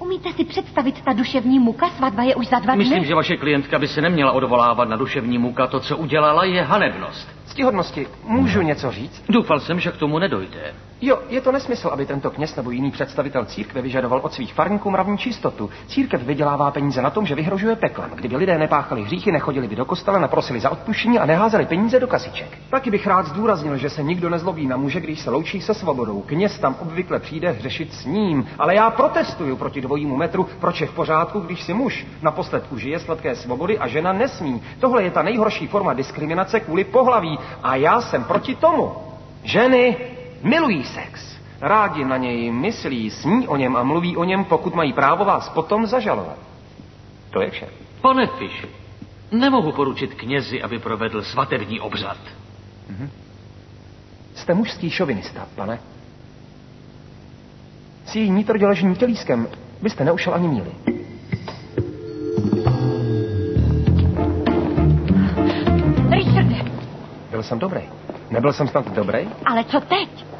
Umíte si představit ta duševní muka? Svatba je už za 2 dny. Myslím, že vaše klientka by se neměla odvolávat na duševní muka. To, co udělala, je hanebnost. Ctihodnosti, můžu něco říct? Doufal jsem, že k tomu nedojde. Jo, je to nesmysl, aby tento kněz nebo jiný představitel církve vyžadoval od svých farníků mravní čistotu. Církev vydělává peníze na tom, že vyhrožuje peklem. Kdyby lidé nepáchali hříchy, nechodili by do kostela, naprosili za odpuštění a neházeli peníze do kasiček. Taky bych rád zdůraznil, že se nikdo nezlobí na muže, když se loučí se svobodou. Kněz tam obvykle přijde hřešit s ním, ale já protestuju proti dvojímu metru, proč je v pořádku, když si muž naposled užije sladké svobody a žena nesmí. Tohle je ta nejhorší forma diskriminace kvůli pohlaví a já jsem proti tomu. Ženy milují sex. Rádi na něj myslí, sní o něm a mluví o něm, pokud mají právo vás potom zažalovat. To je vše. Pane Fish, nemohu poručit knězi, aby provedl svatební obřad. Jste mužský šovinista, pane. S její nitroděležním tělískem byste neušel ani míli. Richarde. Byl jsem dobrý. Nebyl jsem snad dobrý? Ale co teď?